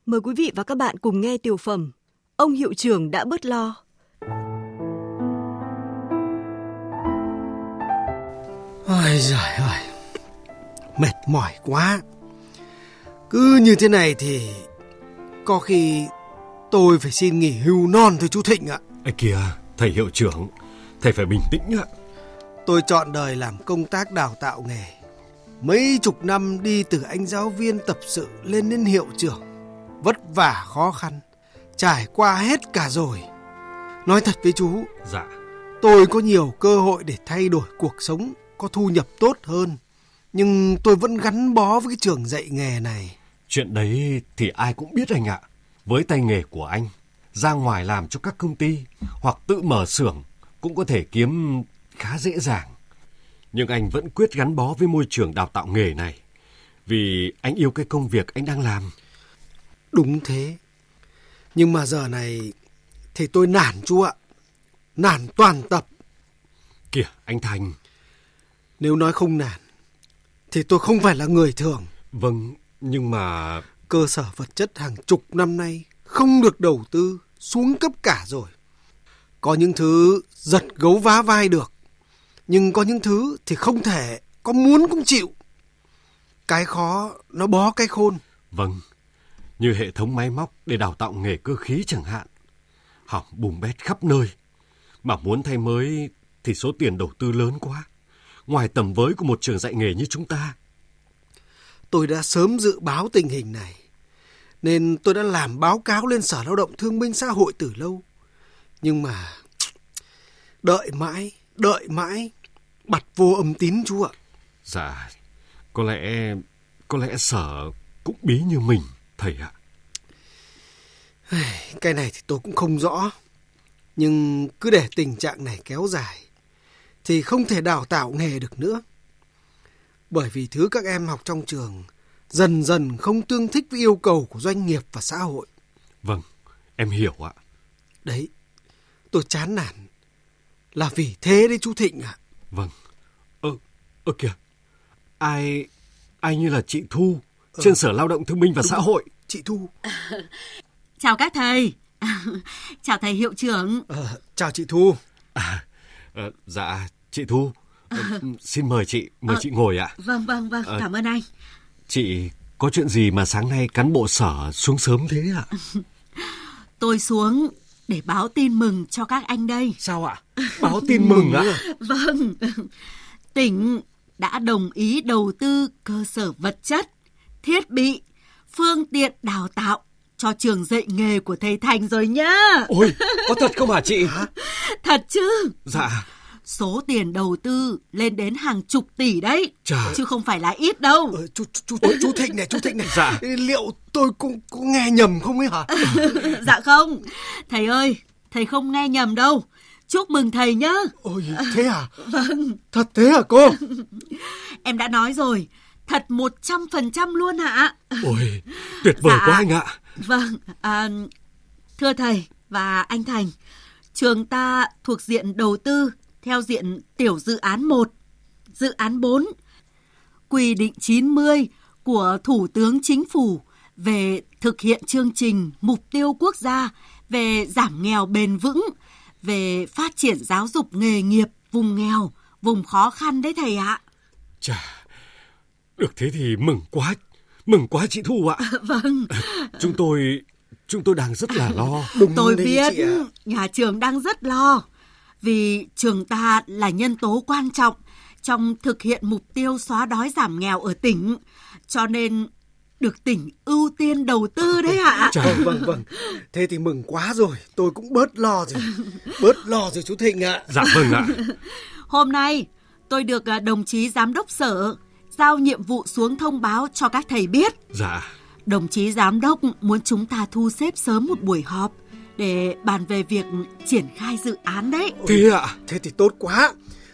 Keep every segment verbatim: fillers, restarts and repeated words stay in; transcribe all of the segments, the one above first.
Mời quý vị và các bạn cùng nghe tiểu phẩm Ông hiệu trưởng đã bớt lo. Ôi giời ơi, mệt mỏi quá. Cứ như thế này thì có khi tôi phải xin nghỉ hưu non thôi chú Thịnh ạ. Ê kìa, thầy hiệu trưởng, thầy phải bình tĩnh ạ. Tôi chọn đời làm công tác đào tạo nghề. Mấy chục năm đi từ anh giáo viên tập sự lên đến hiệu trưởng. Vất vả khó khăn, trải qua hết cả rồi. Nói thật với chú, Dạ. tôi có nhiều cơ hội để thay đổi cuộc sống, có thu nhập tốt hơn. Nhưng tôi vẫn gắn bó với cái trường dạy nghề này. Chuyện đấy thì ai cũng biết anh ạ. Với tay nghề của anh, ra ngoài làm cho các công ty hoặc tự mở xưởng cũng có thể kiếm khá dễ dàng. Nhưng anh vẫn quyết gắn bó với môi trường đào tạo nghề này, vì anh yêu cái công việc anh đang làm. Đúng thế. Nhưng mà giờ này thì tôi nản chú ạ. Nản toàn tập. Kìa anh Thành. Nếu nói không nản thì tôi không phải là người thường. Vâng, nhưng mà... Cơ sở vật chất hàng chục năm nay không được đầu tư, xuống cấp cả rồi. Có những thứ giật gấu vá vai được, nhưng có những thứ thì không thể, có muốn cũng chịu. Cái khó nó bó cái khôn. Vâng, như hệ thống máy móc để đào tạo nghề cơ khí chẳng hạn, hỏng bùm bét khắp nơi. Mà muốn thay mới thì số tiền đầu tư lớn quá, ngoài tầm với của một trường dạy nghề như chúng ta. Tôi đã sớm dự báo tình hình này, nên tôi đã làm báo cáo lên Sở Lao động Thương binh Xã hội từ lâu. Nhưng mà đợi mãi, đợi mãi, bặt vô âm tín chú ạ. Dạ, có lẽ, có lẽ Sở cũng bí như mình, thầy ạ. Cái này thì tôi cũng không rõ. Nhưng cứ để tình trạng này kéo dài thì không thể đào tạo nghề được nữa. Bởi vì thứ các em học trong trường dần dần không tương thích với yêu cầu của doanh nghiệp và xã hội. Vâng, em hiểu ạ. Đấy, tôi chán nản là vì thế đấy chú Thịnh ạ. Vâng. Ơ, ơ kìa, ai, ai như là chị Thu ờ, trên Sở Lao động Thương binh và Xã hội. Chị Thu. Chào các thầy. Chào thầy hiệu trưởng. ờ, Chào chị Thu. À, ờ, dạ, chị Thu. Ờ, xin mời chị, mời ờ, chị ngồi ạ. Vâng, vâng, vâng, ờ, cảm ơn anh. Chị có chuyện gì mà sáng nay cán bộ Sở xuống sớm thế ạ? Tôi xuống để báo tin mừng cho các anh đây. Sao ạ? Báo tin mừng ạ? Vâng, tỉnh đã đồng ý đầu tư cơ sở vật chất, thiết bị, phương tiện đào tạo cho trường dạy nghề của thầy Thành rồi nhá. Ôi, có thật không hả chị? Thật chứ? Dạ. Số tiền đầu tư lên đến hàng chục tỷ đấy. Trời. Chứ không phải là ít đâu. ờ, chú, chú, chú, chú Thịnh này, chú Thịnh này. Dạ. Liệu tôi cũng có nghe nhầm không ấy hả? Dạ không. Thầy ơi, thầy không nghe nhầm đâu. Chúc mừng thầy nhá. Ôi, thế à? Vâng. Thật thế hả cô? Em đã nói rồi, thật một trăm phần trăm luôn ạ. Ôi, tuyệt vời dạ. quá anh ạ. Vâng, à, thưa thầy và anh Thành, trường ta thuộc diện đầu tư theo diện tiểu dự án một, dự án bốn, quy định chín mươi của Thủ tướng Chính phủ về thực hiện chương trình mục tiêu quốc gia về giảm nghèo bền vững, về phát triển giáo dục nghề nghiệp vùng nghèo, vùng khó khăn đấy thầy ạ. Chà, được thế thì mừng quá, mừng quá chị Thu ạ. Vâng. Chúng tôi, chúng tôi đang rất là lo. Đúng tôi biết, nhà trường đang rất lo. Vì trường ta là nhân tố quan trọng trong thực hiện mục tiêu xóa đói giảm nghèo ở tỉnh, cho nên được tỉnh ưu tiên đầu tư đấy ạ. Vâng, vâng, vâng. Thế thì mừng quá rồi, tôi cũng bớt lo rồi. Bớt lo rồi chú Thịnh ạ. Dạ vâng ạ. Hôm nay tôi được đồng chí giám đốc sở giao nhiệm vụ xuống thông báo cho các thầy biết. Dạ. Đồng chí giám đốc muốn chúng ta thu xếp sớm một buổi họp để bàn về việc triển khai dự án đấy. Thế ạ? Thế thì tốt quá.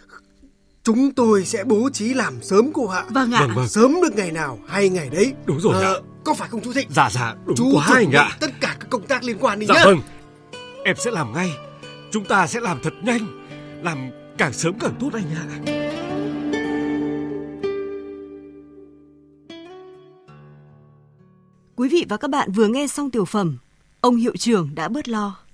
Chúng tôi sẽ bố trí làm sớm cô ạ. Vâng ạ. Vâng, vâng. Sớm được ngày nào hay ngày đấy. Đúng rồi ạ. À, có phải không chú Thịnh? Dạ dạ, đúng chú quá anh ạ. tất cả các công tác liên quan đi dạ nhá. Dạ vâng. Em sẽ làm ngay. Chúng ta sẽ làm thật nhanh, làm càng sớm càng tốt anh ạ. Quý vị và các bạn vừa nghe xong tiểu phẩm Ông hiệu trưởng đã bớt lo.